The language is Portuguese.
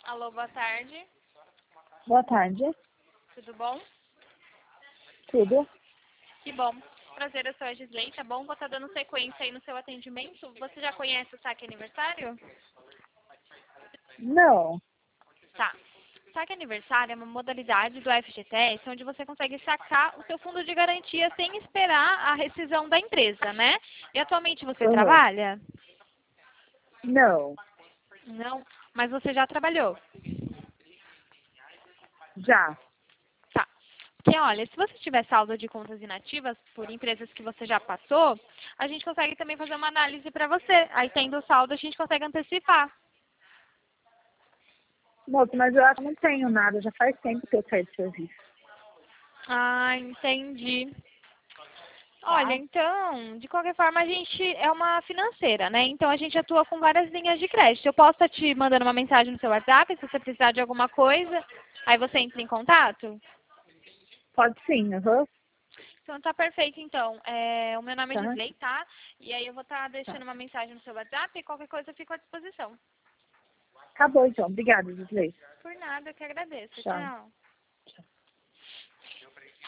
Alô, boa tarde. Boa tarde. Tudo bom? Tudo? Que bom. Prazer, eu sou a Gisley, tá bom? Vou estar dando sequência aí no seu atendimento. Você já conhece o Saque Aniversário? Não. Tá. Saque Aniversário é uma modalidade do FGTS onde você consegue sacar o seu fundo de garantia sem esperar a rescisão da empresa, né? E atualmente você Uhum. trabalha? Não. Não, mas você já trabalhou. Já. Tá. Porque, olha, se você tiver saldo de contas inativas por empresas que você já passou, a gente consegue também fazer uma análise para você. Aí, tendo o saldo, a gente consegue antecipar. Moço, mas eu acho que não tenho nada. Já faz tempo que eu saí de serviço. Ah, entendi. Olha, Tá? então, de qualquer forma, a gente é uma financeira, né? Então, a gente atua com várias linhas de crédito. Eu posso estar te mandando uma mensagem no seu WhatsApp, se você precisar de alguma coisa, aí você entra em contato? Pode sim, aham. Então, tá perfeito, então. O meu nome é Tá? Gisley, tá? E aí eu vou estar Tá. deixando uma mensagem no seu WhatsApp e qualquer coisa eu fico à disposição. Acabou então. Obrigada, Gisley. Por nada, eu que agradeço. Tchau. Tchau. Tchau.